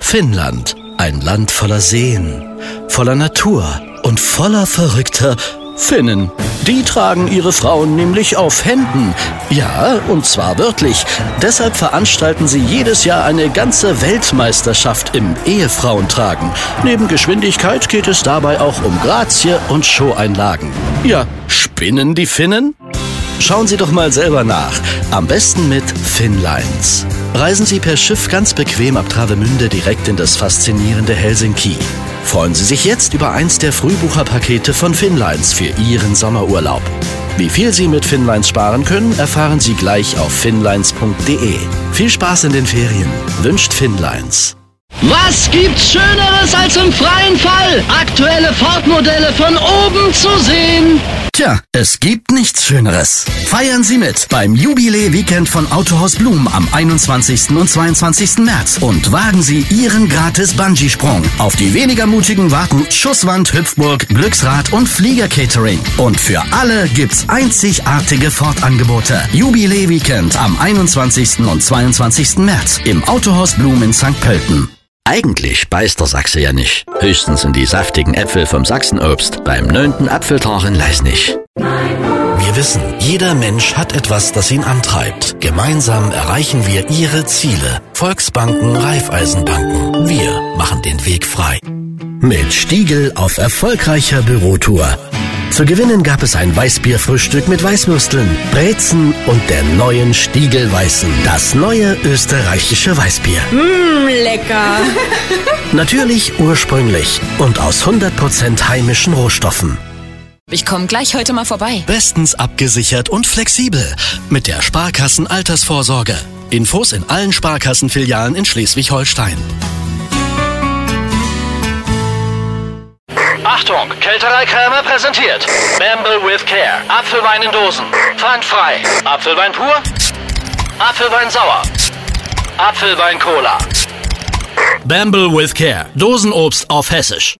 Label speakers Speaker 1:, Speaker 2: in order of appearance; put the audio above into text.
Speaker 1: Finnland, ein Land voller Seen, voller Natur und voller verrückter Finnen. Die tragen ihre Frauen nämlich auf Händen. Ja, und zwar wörtlich. Deshalb veranstalten sie jedes Jahr eine ganze Weltmeisterschaft im Ehefrauentragen. Neben Geschwindigkeit geht es dabei auch um Grazie und Showeinlagen. Ja, spinnen die Finnen? Schauen Sie doch mal selber nach. Am besten mit Finnlines. Reisen Sie per Schiff ganz bequem ab Travemünde direkt in das faszinierende Helsinki. Freuen Sie sich jetzt über eins der Frühbucherpakete von Finnlines für Ihren Sommerurlaub. Wie viel Sie mit Finnlines sparen können, erfahren Sie gleich auf finnlines.de. Viel Spaß in den Ferien, wünscht Finnlines.
Speaker 2: Was gibt's Schöneres als im freien Fall? Aktuelle Ford-Modelle von oben zu sehen.
Speaker 1: Tja, es gibt nichts Schöneres. Feiern Sie mit beim Jubiläe-Weekend von Autohaus Blum am 21. und 22. März und wagen Sie Ihren gratis Bungee-Sprung. Auf die weniger mutigen warten Schusswand, Hüpfburg, Glücksrad und Flieger-Catering. Und für alle gibt's einzigartige Ford-Angebote. Jubiläe-Weekend am 21. und 22. März im Autohaus Blum in St. Pölten. Eigentlich beißt der Sachse ja nicht. Höchstens in die saftigen Äpfel vom Sachsenobst beim 9. Apfeltag in Leisnig. Wir wissen, jeder Mensch hat etwas, das ihn antreibt. Gemeinsam erreichen wir Ihre Ziele. Volksbanken, Raiffeisenbanken. Wir machen den Weg frei. Mit Stiegl auf erfolgreicher Bürotour. Zu gewinnen gab es ein Weißbierfrühstück mit Weißwürsteln, Brezen und der neuen Stiegl Weißen. Das neue österreichische Weißbier.
Speaker 3: Lecker.
Speaker 1: Natürlich ursprünglich und aus 100% heimischen Rohstoffen.
Speaker 3: Ich komme gleich heute mal vorbei.
Speaker 1: Bestens abgesichert und flexibel mit der Sparkassen Altersvorsorge. Infos in allen Sparkassenfilialen in Schleswig-Holstein.
Speaker 2: Achtung, Kälterei Krämer präsentiert Bamble with Care. Apfelwein in Dosen. Pfandfrei. Apfelwein pur. Apfelwein sauer. Apfelwein Cola.
Speaker 1: Bamble with Care. Dosenobst auf Hessisch.